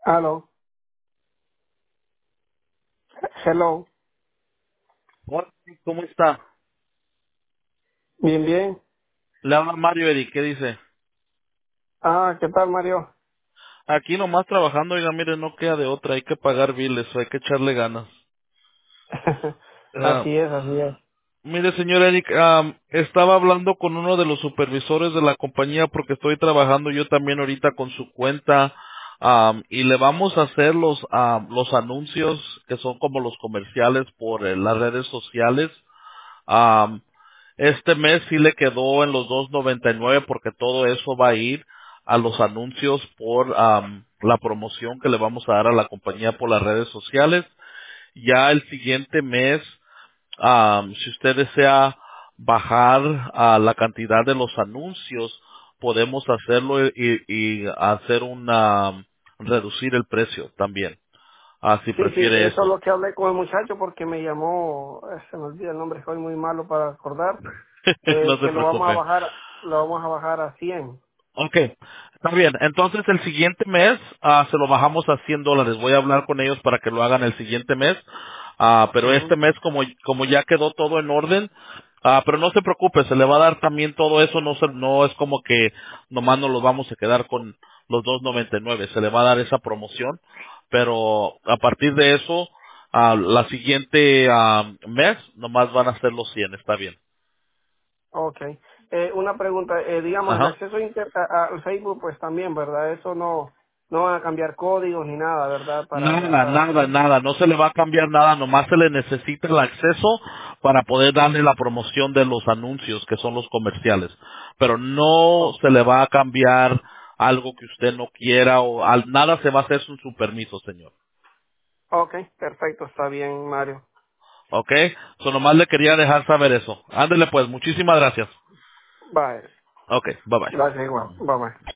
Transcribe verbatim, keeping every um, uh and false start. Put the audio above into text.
Hello. Hello. Hola, ¿cómo está? Bien, bien. Le habla Mario Eric, ¿qué dice? Ah, ¿qué tal, Mario? Aquí nomás trabajando, oiga, mire, no queda de otra, hay que pagar biles, hay que echarle ganas. Ah, Así es, así es. mire, señor Eric, am, estaba hablando con uno de los supervisores de la compañía porque estoy trabajando yo también ahorita con su cuenta am, y le vamos a hacer los, am, los anuncios que son como los comerciales por eh, las redes sociales. Am, este mes sí le quedó en los dos noventa y nueve porque todo eso va a ir a los anuncios por am, la promoción que le vamos a dar a la compañía por las redes sociales. Ya el siguiente mes, am, si usted desea bajar a la cantidad de los anuncios, podemos hacerlo y, y hacer una reducir el precio también, ah, si Sí, sí, prefiere eso es eso. lo que hablé con el muchacho porque me llamó, eh, se me olvida el nombre, soy muy malo para acordar, No eh, se que lo vamos a preocupe. bajar, lo vamos a bajar a cien. Ok, está bien. Entonces el siguiente mes ah, se lo bajamos a cien dólares. Voy a hablar con ellos para que lo hagan el siguiente mes. Ah, pero Ujú. este mes como, como ya quedó todo en orden, ah, pero no se preocupe, se le va a dar también todo eso. No, se, no es como que nomás nos lo vamos a quedar con los dos noventa y nueve. Se le va a dar esa promoción. Pero a partir de eso, ah, la siguiente ah, mes nomás van a ser los cien. Está bien. Ok. Eh, una pregunta, eh, digamos, el Ajá. acceso a inter- a- a- al Facebook, pues también, ¿verdad? Eso no, no van a cambiar códigos ni nada, ¿verdad? Para, Nada, para, nada, nada, no se le va a cambiar nada, nomás se le necesita el acceso para poder darle la promoción de los anuncios, que son los comerciales. Pero no oh, se le va a cambiar algo que usted no quiera o al, nada se va a hacer sin su permiso, señor. ok, perfecto, está bien, Mario. ¿Ok? So nomás le quería dejar saber eso. Ándele pues, muchísimas gracias. Bye. Ok, bye bye. Gracias igual. Bye bye.